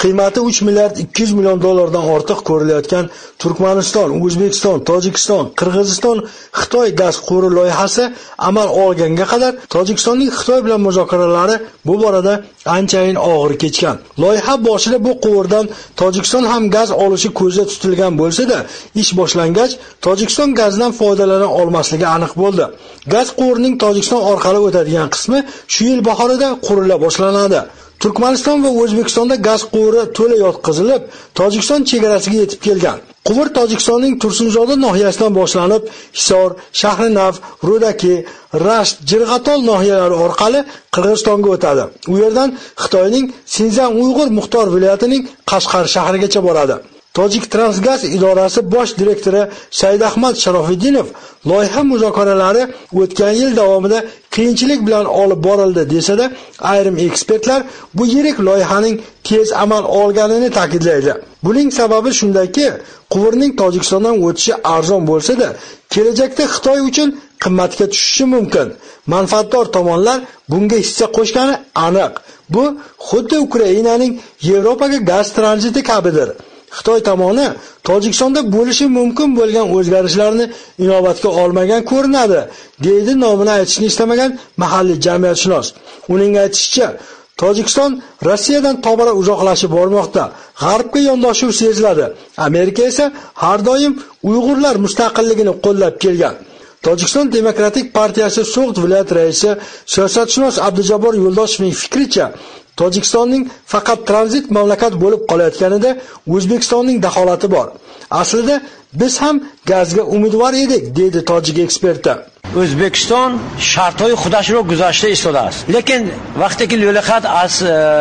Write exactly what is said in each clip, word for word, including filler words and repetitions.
Qiymati uch milliard ikki yuz million dollardan ortiq ko'rilayotgan Turkmaniston, O'zbekiston, Tojikiston, Qirg'iziston, Xitoy gaz quvuri loyihasi amal olganga qadar Tojikistonning Xitoy bilan muzokaralari bu borada anchayin og'ir kechgan. Loyiha boshida bu quvurdan Tojikiston ham gaz olishi ko'zda tutilgan bo'lsa-da, ish boshlangach Tojikiston gazdan foydalana olmasligi aniq bo'ldi. Gaz quvurining Tojikiston orqali o'tadigan qismi shu yil bahorida qurila boshlanadi. Turkmaniston va O'zbekistonda gaz quvuri to'la yotqizilib, Tojikiston chegarasiga yetib kelgan. Quvur Tojikistonning Tursunzoda nohiyasidan boshlanib, Hisor, Shahrinaf, Ro'daki, Rasht, Jirg'atol nohiyalari orqali Qirg'izistonga o'tadi. U yerdan Xitoyning Sinzan Uyg'ur muxtor viloyatining Qashqar shahrigacha boradi. Tojik Transgaz idorasi bosh direktori Saidahmad Sharofiddinov loyiha muzokaralari o'tgan yil davomida qiyinchilik bilan olib borildi desa-da, ayrim ekspertlar bu yirik loyihaning tez amal olganini ta'kidlaydi. Buning sababi shundaki, quvurning Tojikistondan o'tishi arzon bo'lsa-da, kelajakda Xitoy uchun qimmatga tushishi mumkin. Manfaatdor tomonlar bunga hissa qo'shgani aniq. Bu xuddi Ukrainaning Yevropaga gaz tranziti kabidir. Xitoy tomoni Tojikistonda bo'lishi mumkin bo'lgan o'zgarishlarni inobatga olmagan ko'rinadi, deydi nomini aytishni istamagan mahalliy jamiyatshunos. Uning aytishicha, Tojikiston Rossiyadan tobora uzoqlashib bormoqda. G'arbga yondashuv seziladi. Amerika esa har doim Uyg'urlar mustaqilligini qo'llab kelgan. Tojikiston Demokratik partiyasi So'g'd viloyat raisi siyosatshunos Abdujabbor Yo'ldoshevning fikricha, Tojikistonning faqat tranzit mamlakat bo'lib qolayotganida O'zbekistonning daxolati bor. Aslida biz ham gazga umidvor edik, deydi tojik eksperti. O'zbekiston shartهای خودش رو گذاشته ایستاده است. لیکن وقتی که لولخت از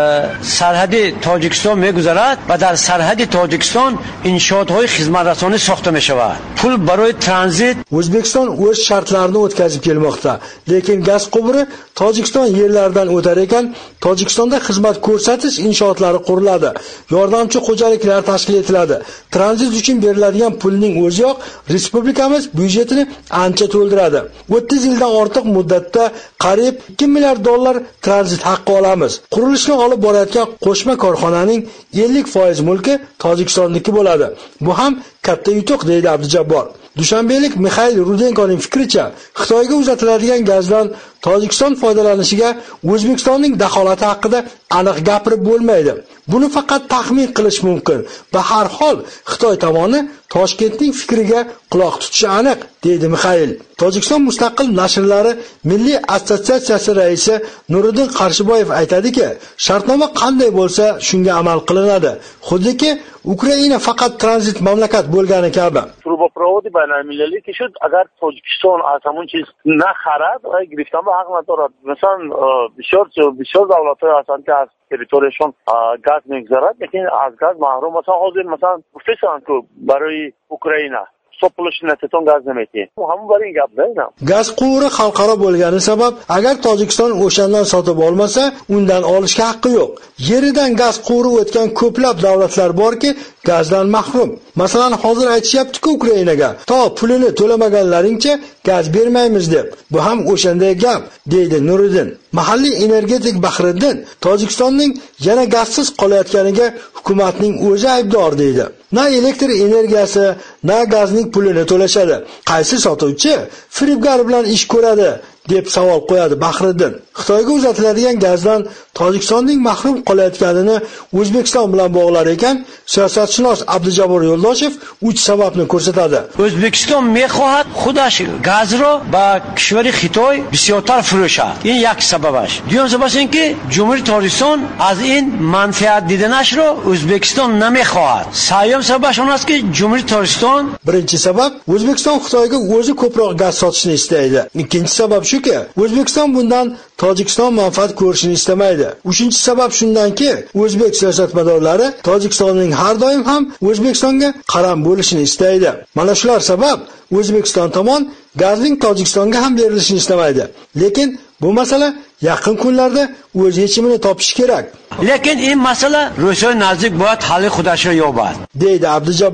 سرحد تاجیکستان میگذرد و در سرحد تاجیکستان انشاءات‌های خدمترسانی ساخته میشود. پول برای ترانزیت O'zbekiston o'z shartlarini o'tkazib kelmoqda. Lekin gaz quvuri Tojikiston yerlaridan o'tar ekan, Tojikistonda xizmat ko'rsatish inshootlari quriladi. Yordamchi xo'jaliklar tashkil etiladi. Tranzit uchun beriladigan pulning o'zi yo'q, respublikamiz byudjetini ancha to'ldiradi. o'ttiz yildan ortiq muddatda qariyb ikki milliard dollar tranzit haqqi olamiz. Qurilishni olib borayotgan qo'shma korxonaning ellik foiz mulki Tojikistonniki bo'ladi. Bu ham katta yutuq, deydi Abdujabbor. Dushanbelik Mikhail Rudenkoning fikricha, Xitoyga uzatiladigan gazdan Tojikiston foydalanishiga O'zbekistonning daxolati haqida aniq gapirib bo'lmaydi. Buni faqat taxmin qilish mumkin va har hol Xitoy tomoni Toshkentning fikriga quloq tutishi aniq, deydi Mikhail. Tojikiston mustaqil nashrlari Milliy assotsiatsiyasi raisi Nuriddin Qarshiboyev aytadiki, shartnoma qanday bo'lsa shunga amal qilinadi. Xuddiki Ukraina faqat tranzit mamlakat bo'lgani kabi. Truboprovodi baynalmilali ki shud agar Tojikiston az hamon chiz naxarad va giriftan ba haq nadorad. Masalan, bisyor bisyor davlatlar hastn ki az territoriyashon gaz migzarad, lekin az gaz mahrum. Masalan, hozir masalan guftesan ku barayi Ukraina So'pilishnaton gaz demeki. Bu ham bir gapda. Gaz quvuri xalqaro bo'lgani sabab, agar Tojikiston o'shandan sotib olmasa, undan olishga haqqi yo'q. Yeridan gaz quvuri o'tgan ko'plab davlatlar borki, gazdan mahrum. Masalan, hozir aytishyapti-ku Ukrainaga, to pulini to'lamaganlaringcha gaz bermaymiz deb. Bu ham o'shanday gap, deydi Nuriddin. Mahalliy energetik Bahriddin Tojikistonning yana gazsiz qolayotganiga hukumatning o'zi aybdor, deydi. Na elektr energiyasi, na gazning pulini to'lashadi. Qaysi sotuvchi firibgar bilan ish ko'radi, deb savol qo'yadi Bahriddin. Xitoyga uzatiladigan gazdan Tojikistonning mahrum qolayotganini O'zbekiston bilan bog'lar ekan, siyosatshunos Abdujabbor Yo'ldoshev uch sababni ko'rsatadi. O'zbekiston میخواهد خودش گاز رو با کشور خیتای بسیارتر فروشد. این یک سببش. دوم سببش این که جمهوری تاجیکستان از این منفعت دیدنش رو O'zbekiston نمیخواهد. سوم سببش اون است که جمهوری تاجیکستان birinchi sabab O'zbekiston Xitoyga o'zi ko'proq gaz sotishni istaydi. Ikkinchi sabab shuki, O'zbekiston bundan Tojikiston manfaat ko'rishni istamaydi. Uchinchi sabab shundanki, O'zbek siyosatmadorlari Tojikistonning har doim ham O'zbekistonga qaram bo'lishini istaydi. Mana shular sabab O'zbekiston tomon gazning Tojikistonga ham berilishini istamaydi. Lekin bu masala yaqin kunlarda o'z yechimini topishi kerak. Lekin این مسئله روزهای نزدیک باید حل خودش رو یابد، deydi Abdujabbor.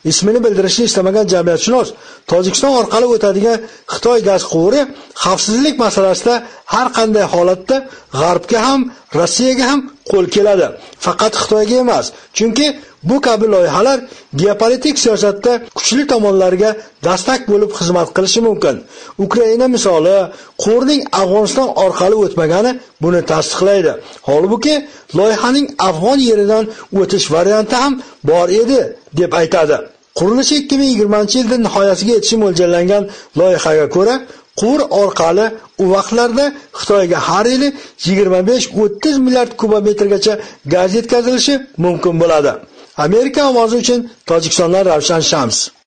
Ismini bildirishni istamagan jamiyatshunos Tojikiston orqali o'tadigan Xitoy gaz quvuri xavfsizlik masalasida har qanday holatda G'arbga ham, Rossiyaga ham qo'l keladi. Faqat Xitoyga emas. Chunki bu kabi loyihalar geopolitik siyosatda kuchli tomonlarga dastak bo'lib xizmat qilishi mumkin. Ukraina misoli quvurning Afg'oniston orqali o'tmagani buni tasdiqlaydi. Holbuki loyihaning Afg'on yeridan o'tish varianti ham bor edi deb aytadi. Qurilishi ikki ming yigirmanchi yilda nihoyasiga yetishi mo'ljallangan loyihaga ko'ra, quvur orqali u vaqtlarda Xitoyga har yili yigirma besh o'ttiz milliard kubometrgacha gaz yetkazilishi mumkin bo'ladi. Amerika ovozi uchun Tojikistondan Ravshan Shams.